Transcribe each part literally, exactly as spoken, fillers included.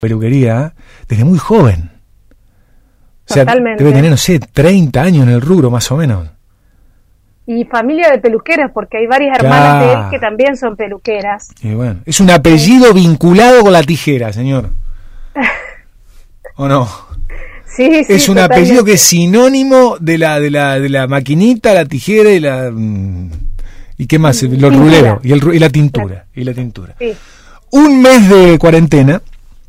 peluquería desde muy joven. O sea, Totalmente. debe tener, no sé, treinta años en el rubro, más o menos. Y familia de peluqueras, porque hay varias Claro. hermanas de él que también son peluqueras. Y bueno, es un apellido vinculado con la tijera, señor. ¿O no? Sí, sí, Es un totalmente. apellido que es sinónimo de la de la de la maquinita, la tijera y la mm, y qué más, los Tintura. ruleros y el ru- y la tintura, y la tintura. Sí. Un mes de cuarentena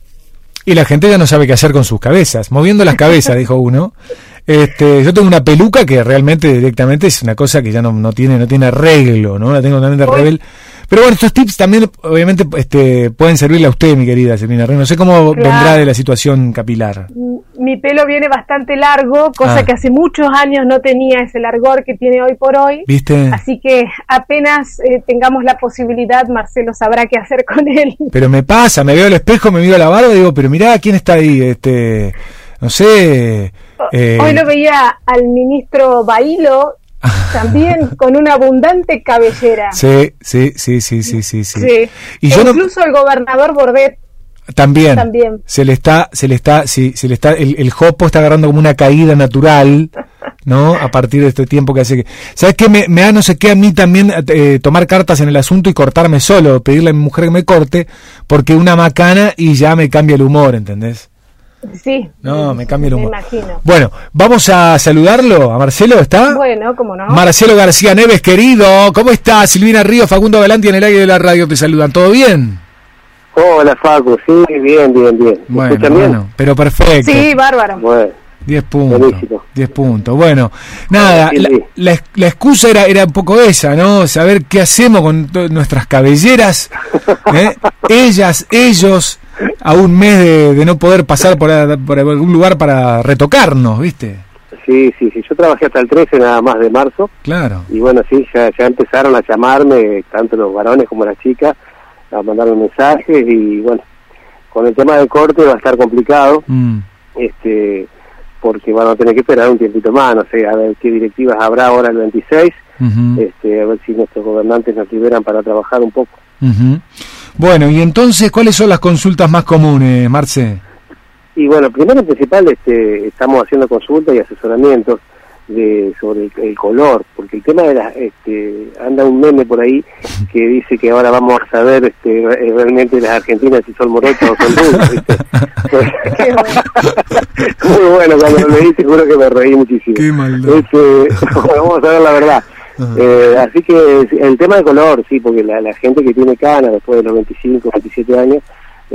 y la gente ya no sabe qué hacer con sus cabezas, moviendo las cabezas, dijo uno. Este, yo tengo una peluca que realmente directamente es una cosa que ya no, no tiene no tiene arreglo, ¿no? La tengo totalmente rebel. Pero bueno, estos tips también obviamente este pueden servirle a usted, mi querida Silvina Rey. No sé cómo Claro. vendrá de la situación capilar. Mi pelo viene bastante largo, cosa Ah. que hace muchos años no tenía ese largor que tiene hoy por hoy. ¿Viste? Así que apenas eh, tengamos la posibilidad, Marcelo sabrá qué hacer con él. Pero me pasa, me veo al espejo, me miro a la barba y digo, pero mirá, ¿quién está ahí? Este, no sé. Eh, Hoy lo veía al ministro Bailo, también con una abundante cabellera. Sí, sí, sí, sí, sí, sí, sí. Sí. Y E yo no, incluso el gobernador Bordet también, también. se le está, se le está, sí, se le está, el, el jopo está agarrando como una caída natural, ¿no? A partir de este tiempo que hace que, ¿sabes qué? Me, me da no sé qué a mí también eh, tomar cartas en el asunto y cortarme solo, pedirle a mi mujer que me corte, porque una macana y ya me cambia el humor, ¿entendés? Sí. No, me cambia el humor. Me imagino. Bueno, vamos a saludarlo, a Marcelo, ¿está? Bueno, cómo no. Marcelo García Neves, querido, ¿cómo estás? Silvina Ríos, Facundo Galanti en el aire de la radio te saludan, ¿todo bien? Hola, Facu, sí, bien, bien, bien. ¿Me Bueno, escuchan bien? bueno, pero perfecto. Sí, bárbaro. Bueno, diez puntos. Buenísimo. diez puntos. Bueno, nada, Sí, la, sí. la, la excusa era, era un poco esa, ¿no? Saber qué hacemos con to- nuestras cabelleras, ¿eh? Ellas, ellos, a un mes de, de no poder pasar por, a- por algún lugar para retocarnos, ¿viste? sí, sí, sí, yo trabajé hasta el trece nada más de marzo, Claro. y bueno, sí, ya, ya empezaron a llamarme, tanto los varones como las chicas, a mandarme mensajes, y bueno, con el tema del corte va a estar complicado, Mm. este porque van a tener que esperar un tiempito más, no sé, a ver qué directivas habrá ahora el veintiséis, Ujú. este a ver si nuestros gobernantes nos liberan para trabajar un poco. Ujú. Bueno, y entonces, ¿cuáles son las consultas más comunes, Marce? Y bueno, primero y principal, este, estamos haciendo consultas y asesoramientos de sobre el, el color, porque el tema de las, este, anda un meme por ahí que dice que ahora vamos a saber este, re- realmente las argentinas si son morochas o son rubias, ¿viste? Qué bueno. Muy bueno, cuando lo leí seguro que me reí muchísimo. Qué maldad. Este, vamos a ver la verdad. Ajá. Eh, así que el tema de color, sí, porque la, la gente que tiene canas después de los veinticinco, veintisiete años,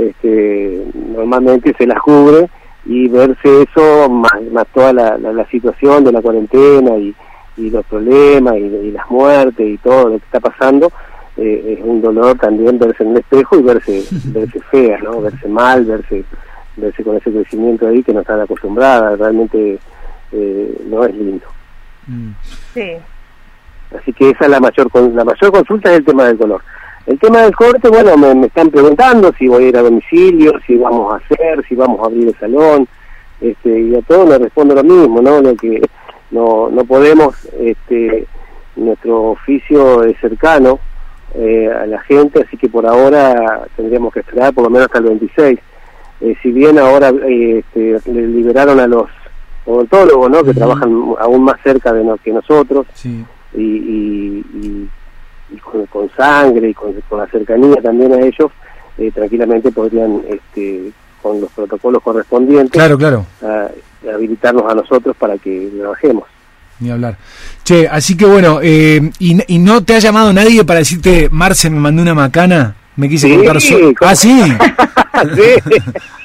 este, normalmente se las cubre, y verse eso más, más toda la, la, la situación de la cuarentena y, y los problemas y, y las muertes y todo lo que está pasando, eh, es un dolor también verse en el espejo y verse verse fea, ¿no? Verse mal, verse verse con ese crecimiento ahí que no están acostumbradas, realmente eh, no es lindo. Mm. Sí. Así que esa es la mayor con- la mayor consulta, es el tema del color. El tema del corte, bueno, me, me están preguntando si voy a ir a domicilio, si vamos a hacer, si vamos a abrir el salón, este, y a todos les respondo lo mismo, ¿no? Lo que no no podemos, este, nuestro oficio es cercano eh, a la gente, así que por ahora tendríamos que esperar por lo menos hasta el veintiséis. Eh, si bien ahora eh, este, le liberaron a los odontólogos, ¿no? Que Ujú. trabajan aún más cerca de no, que nosotros, Sí. y, y, y, y con, con sangre y con, con la cercanía también a ellos, eh, tranquilamente podrían, este, con los protocolos correspondientes, Claro, claro. a- habilitarnos a nosotros para que trabajemos. Ni hablar. Che, así que bueno, eh, y, ¿y no te ha llamado nadie para decirte, Marce, me mandé una macana? Me quise Sí, cortar solo. ¿cómo? Ah, sí. Sí,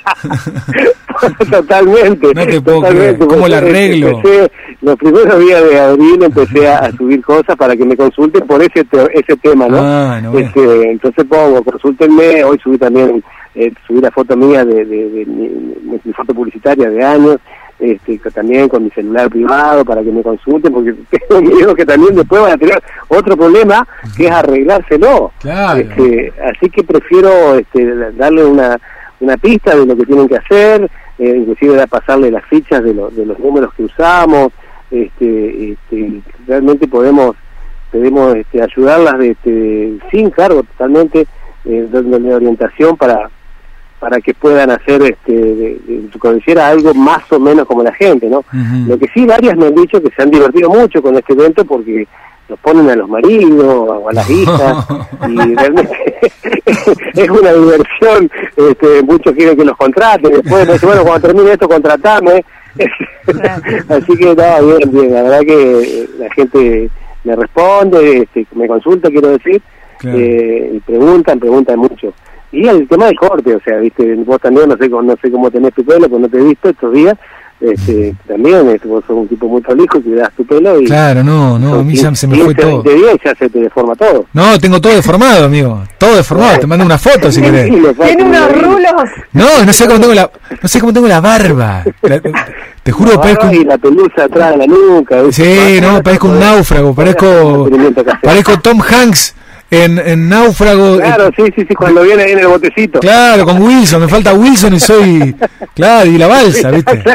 totalmente. No te puedo totalmente. creer. ¿Cómo la arreglo? Empecé, los primeros días de abril empecé a, a subir cosas para que me consulten por ese te- ese tema, ¿no? Ah, no, bueno. Este, entonces pongo, consúltenme. Hoy subí también, eh, subí la foto mía de, de, de mi, mi- mi foto publicitaria de años, este, que también con mi celular privado para que me consulten, porque tengo miedo que también después van a tener otro problema, que es arreglárselo. Claro. Este, así que prefiero este, darle una, una pista de lo que tienen que hacer, eh, inclusive da- pasarle las fichas de, lo- de los números que usamos, este, este, realmente podemos podemos este, ayudarlas de, este, sin cargo totalmente, eh, dándole orientación para para que puedan hacer este de, de su cabellera algo más o menos como la gente, ¿no? Uh-huh. Lo que sí, varias me han dicho que se han divertido mucho con este evento porque los ponen a los maridos o a las hijas y realmente es una diversión. Este, muchos quieren que los contraten, después me dicen, bueno, cuando termine esto contratame. Así que está no, bien, bien, la verdad que la gente me responde, este, me consulta, quiero decir, claro. eh, y preguntan, preguntan mucho. Y el tema del corte, o sea, viste, vos también, no sé, no sé cómo tenés tu pelo, pues no te he visto estos días, este, también, este, vos sos un tipo muy prolijo, cuidás tu pelo y... Claro, no, no, a mí ya se me fue todo. veinte días ya se te deforma todo. No, tengo todo deformado, amigo, todo deformado, te mando una foto si querés. Tiene unos rulos. No, no sé cómo tengo la, no sé cómo tengo la barba. La, te juro, la parezco un... y la pelusa atrás de la nuca. Sí, no, parezco un náufrago, parezco, parezco Tom Hanks. En, en Náufrago. Claro, eh, sí, sí, sí, cuando viene ahí en el botecito. Claro, con Wilson, me falta Wilson y soy. Claro, y la balsa, ¿viste?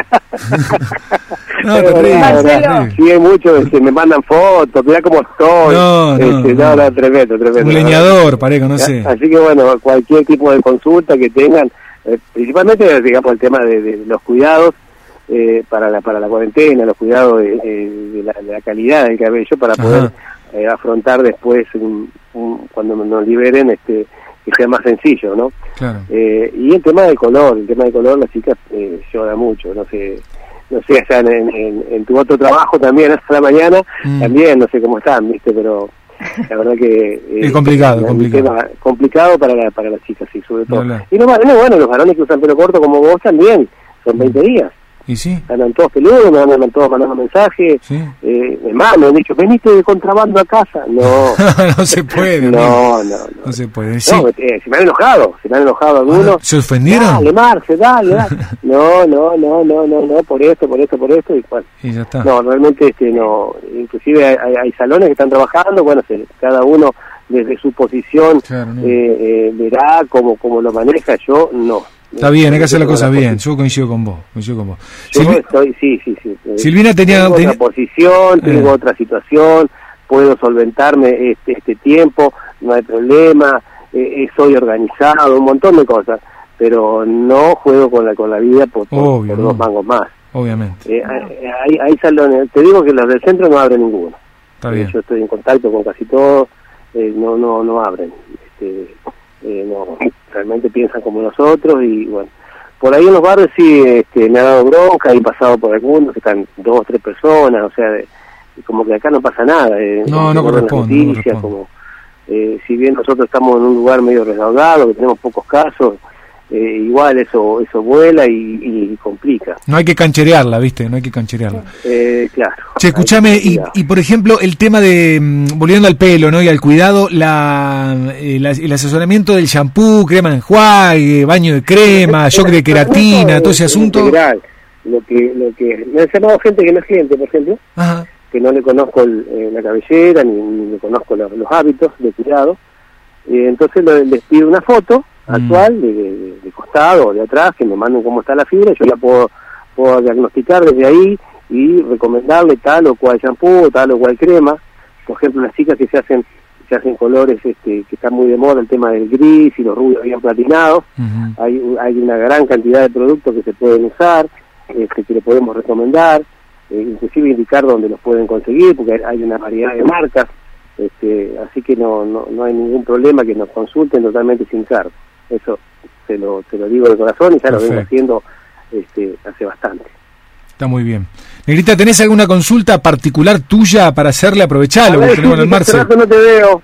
No, terrible. Sí, hay muchos, este, me mandan fotos, mirá cómo estoy. No, no, este, no, no, tremendo, tremendo. Un leñador, parezco, no sé. Así que bueno, cualquier tipo de consulta que tengan, eh, principalmente, digamos, el tema de, de los cuidados eh, para la para la cuarentena, los cuidados de, de, de, la, de la calidad del cabello para poder. Ajá. Eh, afrontar después un, un, cuando nos liberen este que sea más sencillo, ¿no? Claro. Eh, y el tema del color, el tema del color las chicas eh, lloran mucho, no sé, no sé, o sea, en, en, en tu otro trabajo también hasta la mañana, mm. también no sé cómo están, viste, pero la verdad que eh, es complicado, complicado. Tema complicado para la, para las chicas, sí, sobre todo. No, no. Y los varones, bueno, los varones que usan pelo corto como vos también, son veinte días. ¿Y sí? Andan todos peludos, me andan todos mandando mensajes. ¿Sí? Eh, además, me han dicho, veniste de contrabando a casa. No. No se puede. No, no, no. No se puede. Sí. No, eh, se me han enojado, se me han enojado algunos. ¿Se ofendieron? Dale, Marce, dale, dale. No, no, no, no, no, no, por esto, por esto, por esto. Y, bueno, y ya está. No, realmente este, no. Inclusive hay, hay salones que están trabajando, bueno, se, cada uno desde su posición claro, no. eh, eh, verá cómo, cómo lo maneja. Yo no. Está bien, hay que hacer las cosas bien. Yo coincido con vos. Coincido con vos. Yo Silvi... estoy, sí, sí, sí. Silvina tenía tengo tenía... otra posición, tengo eh. otra situación, puedo solventarme este este tiempo, no hay problema, eh, soy organizado, un montón de cosas, pero no juego con la con la vida por, por, Obvio, por dos mangos más. Obviamente. Eh, hay, hay salones, te digo que los del centro no abren ninguno. Está bien. Yo estoy en contacto con casi todos, eh, no no no abren. Este, Eh, no, realmente piensan como nosotros y bueno, por ahí en los barrios sí este, me ha dado bronca, he pasado por algunos que están dos o tres personas, o sea, de, como que acá no pasa nada. Eh, no, no corresponde, noticias, no corresponde. Como, eh, si bien nosotros estamos en un lugar medio resguardado, que tenemos pocos casos, eh, igual eso eso vuela y, y complica. No hay que cancherearla, ¿viste? No hay que cancherearla. Eh, claro. Che, escúchame, y, y por ejemplo, el tema de, volviendo al pelo, ¿no? Y al cuidado, la, eh, la el asesoramiento del shampoo, crema de enjuague, baño de crema, shock de queratina, todo ese asunto. Integral. Lo que, lo que, me han llamado gente que no es cliente, por ejemplo, Ajá. que no le conozco el, eh, la cabellera, ni, ni le conozco los, los hábitos de cuidado, eh, entonces lo, les pido una foto actual, de, de, de costado o de atrás, que me manden cómo está la fibra, yo la puedo, puedo diagnosticar desde ahí y recomendarle tal o cual shampoo, tal o cual crema. Por ejemplo, las chicas que se hacen se hacen colores este, que están muy de moda, el tema del gris y los rubios bien platinados, uh-huh. hay, hay una gran cantidad de productos que se pueden usar, este, que le podemos recomendar, eh, inclusive indicar dónde los pueden conseguir, porque hay una variedad de marcas, este, así que no, no, no hay ningún problema que nos consulten totalmente sin cargo. Eso te lo, te lo digo de corazón y ya Perfecto. Lo vengo haciendo este, hace bastante. Está muy bien. Negrita, ¿tenés alguna consulta particular tuya para hacerle? Aprovechalo, porque tenemos el Marce. No te veo.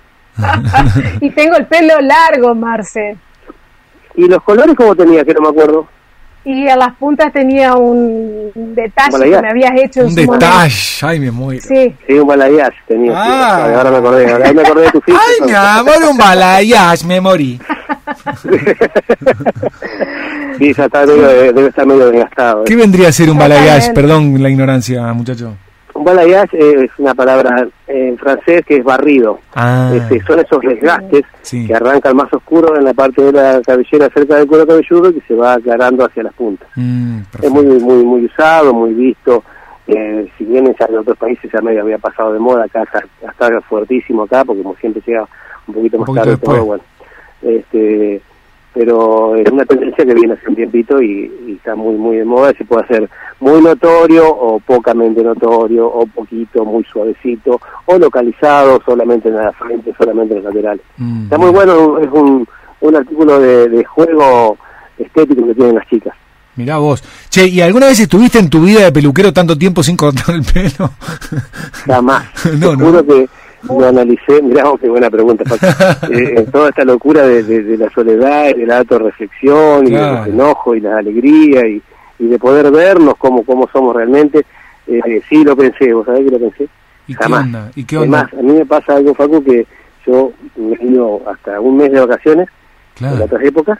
Y tengo el pelo largo, Marce. ¿Y los colores cómo tenía? Que no me acuerdo. Y a las puntas tenía un detalle que me habías hecho en un su detalle, momento. Ay, me muero. Sí, sí un balayage tenía. Ah. Sí. Ahora me acordé, ahora me acordé de tu ficha. Ay, mi amor, un balayage, me morí. Sí, ya está, debe, debe estar medio desgastado. ¿Qué vendría a ser un balayage? Perdón la ignorancia, muchacho. Un balayage eh, es una palabra en francés que es barrido. Ah. Este, son esos desgastes sí. que arrancan más oscuros en la parte de la cabellera cerca del cuero cabelludo y que se va aclarando hacia las puntas. Mm, es muy muy muy usado, muy visto. Eh, si bien ya en otros países ya medio había pasado de moda, acá está fuertísimo acá, porque como siempre llega un poquito más un poquito tarde después. todo, bueno. Este, pero es una tendencia que viene hace un tiempito y, y está muy muy de moda. Se puede hacer muy notorio o pocamente notorio, o poquito, muy suavecito, o localizado, solamente en la frente, solamente en los laterales. Mm. Está muy bueno, es un, un artículo de, de juego estético que tienen las chicas. Mirá vos. Che, ¿y alguna vez estuviste en tu vida de peluquero tanto tiempo sin cortar el pelo? Jamás. no, Te no. juro que lo analicé, mirá, qué buena pregunta, eh, toda esta locura de, de, de la soledad, y de la autorreflexión, claro, y de los enojos y la alegría, y, y de poder vernos como, como somos realmente, eh, sí lo pensé, ¿vos sabés que lo pensé? ¿Y Jamás. qué onda? ¿Y qué onda? Además, a mí me pasa algo, Facu, que yo me he ido hasta un mes de vacaciones, claro, en otras épocas,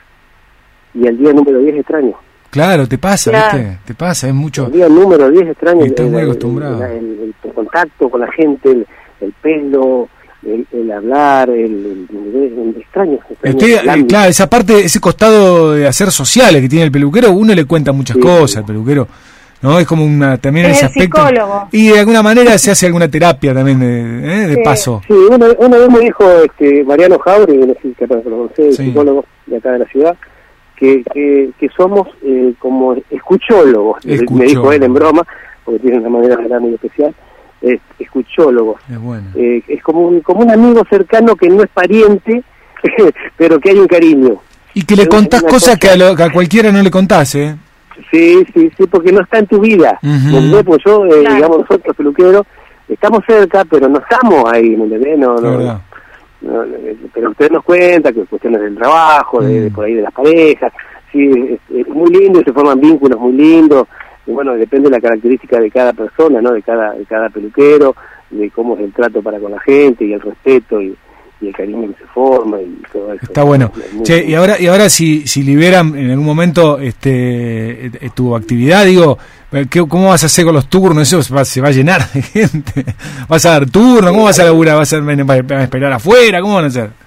y el día número diez extraño. Claro, te pasa, claro, ¿viste? Te pasa, es mucho. El día número diez extraño. Estás muy acostumbrado. El, el, el, el contacto con la gente, el, el pelo, el, el hablar, el, el, el extraño. extraño Usted, el claro, esa parte, ese costado de hacer sociales que tiene el peluquero, uno le cuenta muchas sí, cosas sí. al peluquero, ¿no? Es como una, también es ese el aspecto. Psicólogo. Y de alguna manera se hace alguna terapia también de, ¿eh? de sí. paso. Sí, una, una vez me dijo este Mariano Jauri, no sé si capaz lo conocé, el sí. psicólogo de acá de la ciudad, que, que, que somos eh, como escuchólogos, Escuchó. me dijo él en broma, porque tiene una manera de hablar muy especial, eh, escuchólogos. Es bueno. Eh, es como un, como un amigo cercano que no es pariente, pero que hay un cariño. Y que le contás cosas cosa... que, a lo, que a cualquiera no le contás, ¿eh? Sí, sí, sí, porque no está en tu vida. Uh-huh. Pues yo, eh, claro. digamos, nosotros peluqueros, estamos cerca, pero no estamos ahí, ¿me entendés? No, no, no, no, pero usted nos cuenta que cuestiones del trabajo, de, de por ahí de las parejas, sí, es, es muy lindo, se forman vínculos muy lindos, y bueno, depende de la característica de cada persona, ¿no? De cada, de cada peluquero, de cómo es el trato para con la gente, y el respeto, y, y el cariño que se forma, y todo eso. Está bueno. Che, y ahora, y ahora si, si liberan en algún momento este tu actividad, digo, ¿qué, ¿cómo vas a hacer con los turnos? Eso se va, se va a llenar de gente. ¿Vas a dar turno? ¿Cómo vas a laburar? ¿Vas a, a esperar afuera? ¿Cómo van a hacer?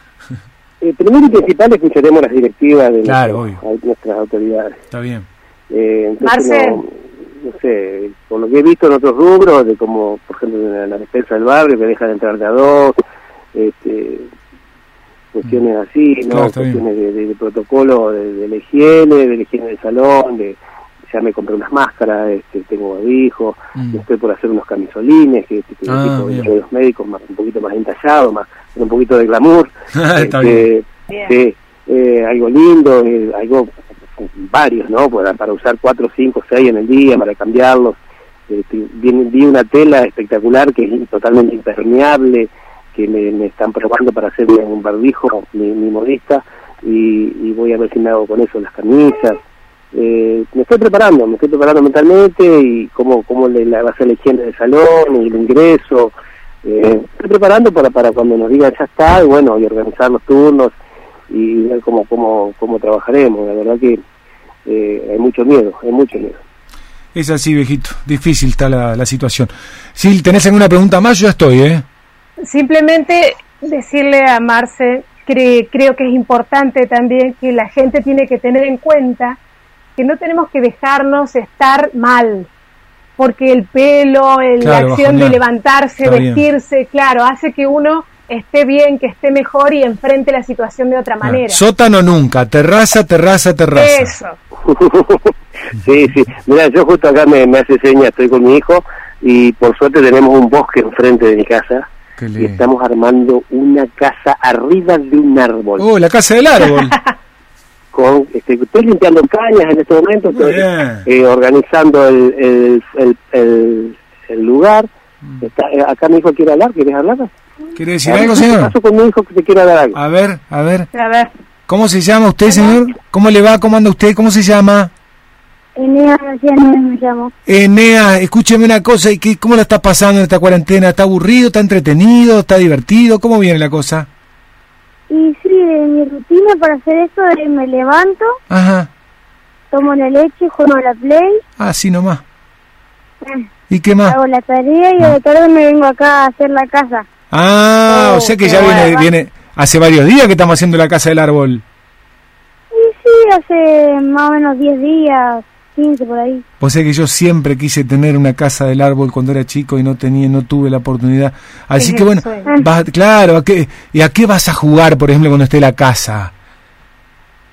Eh, primero y principal escucharemos las directivas de claro, nuestras, nuestras autoridades. Está bien. Eh, Marcel. No, no sé, por lo que he visto en otros rubros, de como, por ejemplo, en la despensa del barrio, que dejan entrar de a dos, este, cuestiones así, ¿no? Claro, cuestiones de, de, de protocolo, de, de la higiene, de la higiene del salón, de ya me compré unas máscaras, este, tengo barbijo, mm. estoy por hacer unos camisolines, que, que ah, tipo de los médicos, más, un poquito más entallados, más, un poquito de glamour. Está este, bien. Sí, eh, algo lindo, eh, algo, varios, ¿no? Para, para usar cuatro, cinco, seis en el día, para cambiarlos. Este, vi, vi una tela espectacular que es totalmente impermeable, que me, me están probando para hacer un barbijo, mi, mi modista, y, y voy a ver si me hago con eso las camisas. Eh, me estoy preparando, me estoy preparando mentalmente, y cómo, cómo le, la, va a ser la higiene del salón, y el ingreso. Eh, estoy preparando para, para cuando nos digan ya está, y bueno, y organizar los turnos, y ver cómo, cómo, cómo trabajaremos. La verdad que eh, hay mucho miedo, hay mucho miedo. Es así, viejito, difícil está la, la situación. Si tenés alguna pregunta más, yo ya estoy, ¿eh? Simplemente decirle a Marce, cre, creo que es importante también que la gente tiene que tener en cuenta que no tenemos que dejarnos estar mal, porque el pelo, el, claro, la acción de levantarse, está vestirse, bien. Claro, hace que uno esté bien, que esté mejor y enfrente la situación de otra manera. Ah, sótano nunca, terraza, terraza, terraza. Eso. Sí, sí. Mira, yo justo acá me, me hace señas, estoy con mi hijo, y por suerte tenemos un bosque enfrente de mi casa. Y estamos armando una casa arriba de un árbol. Oh, la casa del árbol. Con, este, estoy limpiando cañas en este momento, estoy eh, organizando el, el, el, el, el lugar. Está, acá mi hijo quiere hablar, ¿quieres hablar? ¿Quiere decir algo, señor? ¿Qué pasó con mi hijo que te quiere hablar algo? A ver, a ver. A ver. ¿Cómo se llama usted, señor? ¿Cómo le va? ¿Cómo anda usted? ¿Cómo se llama? Enea, me llamo. Enea, escúcheme una cosa, ¿y qué, cómo la está pasando en esta cuarentena? ¿Está aburrido, está entretenido, está divertido? ¿Cómo viene la cosa? Y sí, mi rutina para hacer esto es me levanto, ajá, tomo la leche, juego a la play. Ah, sí nomás. Eh, ¿Y qué más? Hago la tarea y ah. a la tarde me vengo acá a hacer la casa. Ah, oh, o sea que ya viene, va. viene, hace varios días que estamos haciendo la casa del árbol. Y sí, hace más o menos diez días. quince por ahí. O sea que yo siempre quise tener una casa del árbol cuando era chico y no tenía, no tuve la oportunidad. Así que bueno, vas, claro, ¿a qué, ¿y a qué vas a jugar, por ejemplo, cuando esté la casa?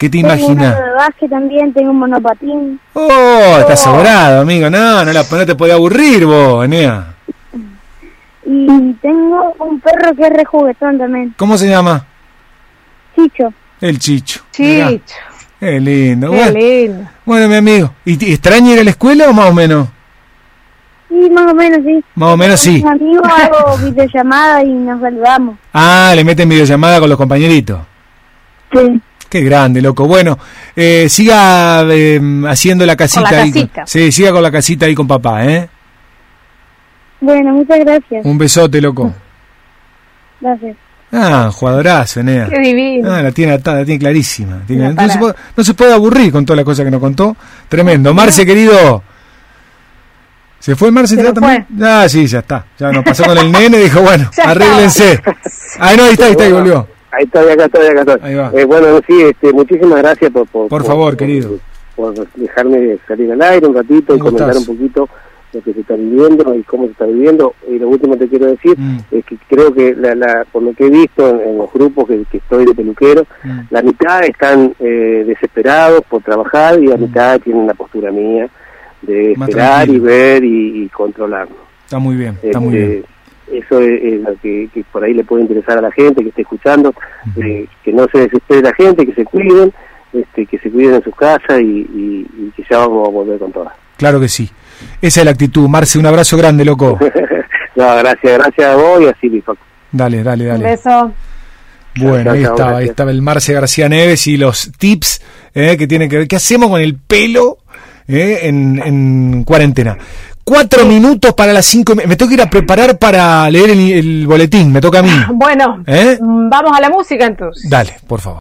¿Qué te tengo imaginas? un de básquet también, tengo un monopatín. Oh, estás Oh. sobrado, amigo. No, no, la, no te podía aburrir vos, Enea. Y tengo un perro que es re juguetón también. ¿Cómo se llama? Chicho. El Chicho. Mirá, Chicho, qué lindo. qué Bueno, lindo. bueno, mi amigo. ¿Y te extraña ir a la escuela o más o menos? Sí, más o menos, sí. Más o menos sí. Con mis amigos hago videollamada y nos saludamos. Ah, le meten videollamada con los compañeritos. Sí. Qué grande, loco. Bueno, eh, siga eh, haciendo la casita Con la ahí. casita. Sí, siga con la casita ahí con papá, ¿eh? Bueno, muchas gracias. Un besote, loco. Gracias. Ah, jugadorazo, Enea. Qué divino. Ah, la tiene atada, la tiene clarísima. Tiene- Una no, se parada. puede, no se puede aburrir con toda la cosa que nos contó. Tremendo. Marce, querido. ¿Se fue Marce? Se ya nos también? Ah, sí, ya está. Ya nos pasó con el nene y dijo, bueno, Ya arréglense. Ah, no, ahí está, ahí está, ahí volvió. Ahí estoy, acá estoy, acá estoy. Ahí va. Eh, bueno, sí, este, muchísimas gracias por... Por, Por favor, querido. Por, por dejarme salir al aire un ratito Un y comentar gustazo. un poquito lo que se está viviendo y cómo se está viviendo. Y lo último que te quiero decir Mm. es que creo que, la, la, por lo que he visto en, en los grupos que, que estoy de peluquero, Mm. la mitad están eh, desesperados por trabajar y la Mm. mitad tienen la postura mía de Más esperar y tranquilo. ver y, y controlar. Está muy bien, está Este, muy bien. Eso es, es lo que, que por ahí le puede interesar a la gente que esté escuchando, Ujú. eh, que no se desespere la gente, que se cuiden, este, que se cuiden en sus casas y, y, y que ya vamos a volver con todas. Claro que sí. Esa es la actitud. Marce, un abrazo grande, loco. No, gracias, gracias a vos y a Silvi. Facu. Dale, dale, Un dale. beso. Bueno, Chao, ahí chao, estaba, ahí gracias. estaba el Marce García Neves y los tips eh, que tienen que ver. ¿Qué hacemos con el pelo eh, en, en cuarentena? Cuatro minutos para las cinco. Me tengo que ir a preparar para leer el, el boletín. Me toca a mí. Bueno, ¿Eh? mm, vamos a la música entonces. Dale, por favor.